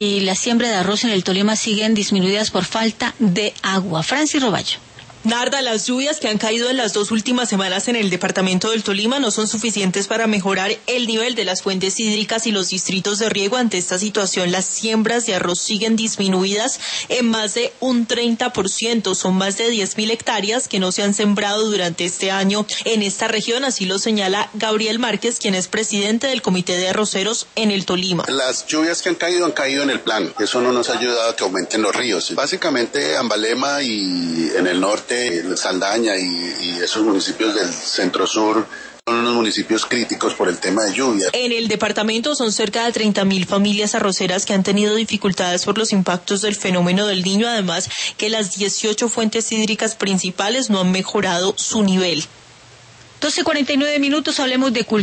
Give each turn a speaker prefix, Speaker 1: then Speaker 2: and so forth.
Speaker 1: Y la siembra de arroz en el Tolima siguen disminuidas por falta de agua. Francis Roballo.
Speaker 2: Narda, las lluvias que han caído en las 2 últimas semanas en el departamento del Tolima no son suficientes para mejorar el nivel de las fuentes hídricas y los distritos de riego. Ante esta situación, las siembras de arroz siguen disminuidas en más de un 30%. Son más de 10.000 hectáreas que no se han sembrado durante este año en esta región. Así lo señala Gabriel Márquez, quien es presidente del Comité de Arroceros en el Tolima.
Speaker 3: Las lluvias que han caído en el plano. Eso no nos ha ayudado a que aumenten los ríos. Básicamente, Ambalema y en el norte, Saldaña y esos municipios del centro sur son unos municipios críticos por el tema de lluvia.
Speaker 2: En el departamento son cerca de 30.000 familias arroceras que han tenido dificultades por los impactos del fenómeno del Niño, además que las 18 fuentes hídricas principales no han mejorado su nivel.
Speaker 1: 12:49, hablemos de cultura.